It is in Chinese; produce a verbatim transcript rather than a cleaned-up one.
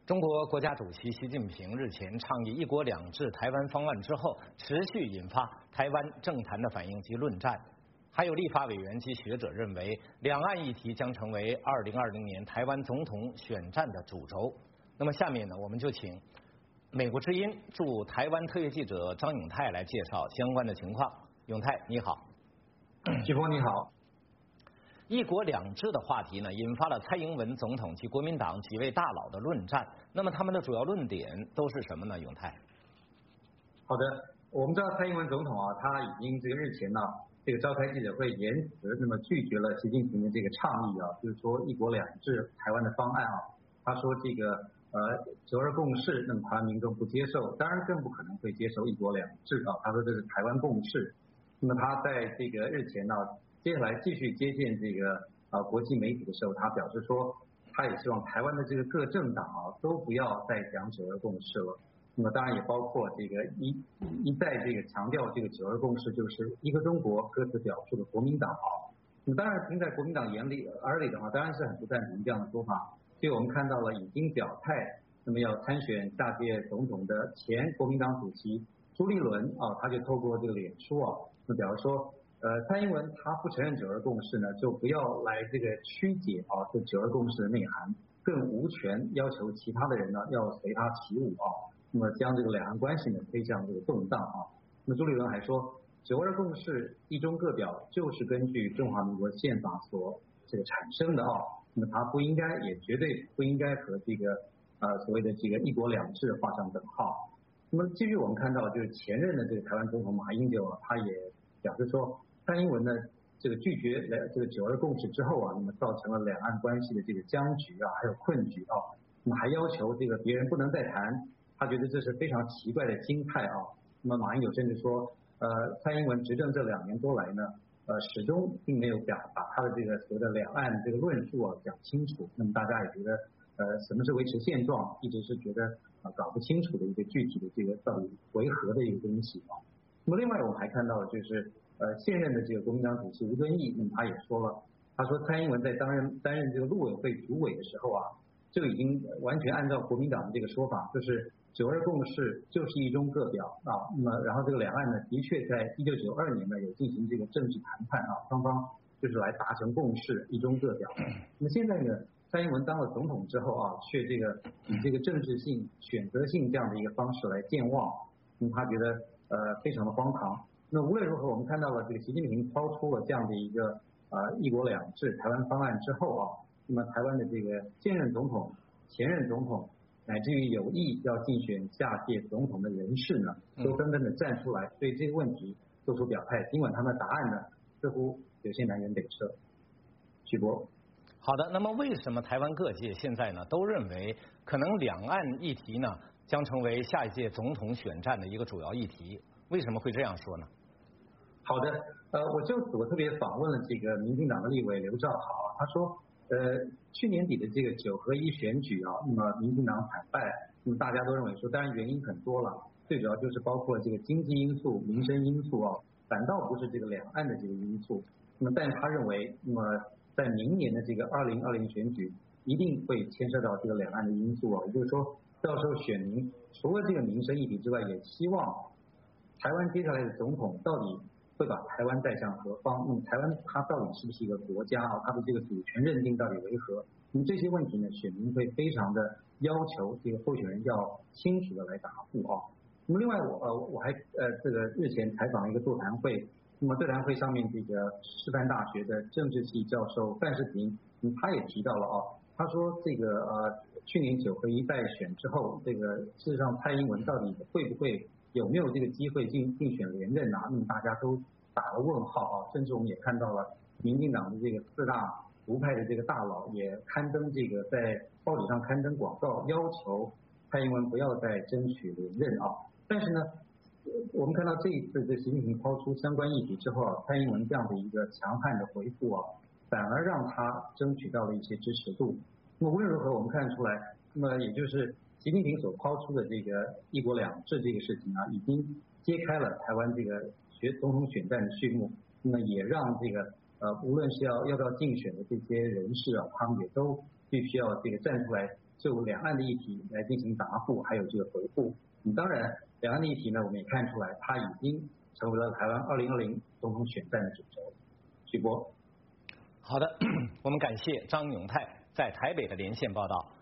中国国家主席习近平日前倡议“一国两制”台湾方案之后，持续引发台湾政坛的反应及论战。还有立法委员及学者认为，两岸议题将成为二零二零年台湾总统选战的主轴。那么下面呢，我们就请美国之音驻台湾特约记者张永泰来介绍相关的情况。永泰，你好。 徐波，你好。 一国两制的话题呢，引发了蔡英文总统及国民党几位大佬的论战。那么他们的主要论点都是什么呢？永泰。 好的，我们知道蔡英文总统啊，他已经这个日前呢，这个召开记者会，言辞那么拒绝了习近平的这个倡议啊，就是说一国两制台湾的方案啊。他说这个呃九二共识，那么台湾民众不接受，当然更不可能会接受一国两制啊。他说这是台湾共识。那么他在这个日前呢，接下来继续接见这个啊国际媒体的时候，他表示说，他也希望台湾的这个各政党啊都不要再讲九二共识了。那么当然也包括这个一一再这个强调这个九二共识就是一个中国歌词表述的国民党啊。那么当然听在国民党眼里耳里的话，当然是很不赞同这样的说法。所以我们看到了已经表态，那么要参选下届总统的前国民党主席朱立伦啊，他就透过这个脸书啊，那表示说。呃，蔡英文他不承认九二共识呢，就不要来这个曲解啊，这九二共识的内涵，更无权要求其他的人呢要随他起舞啊，那么将这个两岸关系呢推向这个动荡啊。那么朱立伦还说，九二共识一中各表就是根据中华民国宪法所这个产生的啊，那么他不应该也绝对不应该和这个呃所谓的这个一国两制画上等号。那么继续我们看到就是前任的这个台湾总统马英九啊，他也表示说。蔡英文呢，这个拒绝这个九二共识之后啊，那么造成了两岸关系的这个僵局啊，还有困局啊，那么还要求这个别人不能再谈，他觉得这是非常奇怪的心态啊。那么马英九甚至说，呃，蔡英文执政这两年多来呢，呃，始终并没有表把他的这个所谓的两岸这个论述啊讲清楚。那么大家也觉得，呃，什么是维持现状，一直是觉得啊搞不清楚的一个具体的这个到底为何的一个东西啊。那么另外我们还看到就是。呃，现任的这个国民党主席吴敦义，那么他也说了，他说蔡英文在担任担任这个陆委会主委的时候啊，就已经完全按照国民党的这个说法，就是九二共识就是一中各表啊。那么然后这个两岸呢，的确在一九九二年呢有进行这个政治谈判啊，双方就是来达成共识，一中各表。那么现在呢，蔡英文当了总统之后啊，却这个以这个政治性、选择性这样的一个方式来健忘，那么他觉得呃非常的荒唐。那无论如何，我们看到了这个习近平抛出了这样的一个呃一国两制台湾方案之后啊，那么台湾的这个现任总统、前任总统，乃至于有意要竞选下届总统的人士呢，都纷纷的站出来对这个问题做出表态。尽管他们的答案呢似乎有些南辕北辙。徐波。 好的，那么为什么台湾各界现在呢都认为可能两岸议题呢将成为下一届总统选战的一个主要议题？为什么会这样说呢？ 好的，呃，我就此我特别访问了这个民进党的立委刘兆豪，他说，呃，去年底的这个九合一选举啊，那么民进党惨败，那么大家都认为说，当然原因很多了，最主要就是包括这个经济因素、民生因素啊，反倒不是这个两岸的这个因素。那么，但是他认为，那么在明年的这个二零二零选举，一定会牵涉到这个两岸的因素啊，也就是说，到时候选民除了这个民生议题之外，也希望台湾接下来的总统到底。会把台湾带向何方？那么台湾它到底是不是一个国家啊？它的这个主权认定到底为何？那么这些问题呢，选民会非常的要求这个候选人要清楚的来答复啊。那么另外我呃我还呃这个日前采访一个座谈会，那么座谈会上面这个师范大学的政治系教授范世平，嗯他也提到了啊，他说这个呃去年九合一败选之后，这个事实上蔡英文到底会不会？有没有这个机会竞竞选连任啊？那么大家都打了问号啊，甚至我们也看到了民进党的这个四大独派的这个大佬也刊登这个在报纸上刊登广告，要求蔡英文不要再争取连任啊。但是呢，我们看到这一次这习近平抛出相关议题之后啊，蔡英文这样的一个强悍的回复啊，反而让他争取到了一些支持度。那么无论如何，我们看出来，那么也就是。习近平所抛出的这个一国两制这个事情啊，已经揭开了台湾这个选总统选战的序幕。那么也让这个呃，无论是要要不要竞选的这些人士啊，他们也都必须要这个站出来就两岸的议题来进行答复，还有这个回复。嗯，当然，两岸的议题呢，我们也看出来，它已经成为了台湾二零二零总统选战的主轴。徐波， 好的，我们感谢张永泰在台北的连线报道。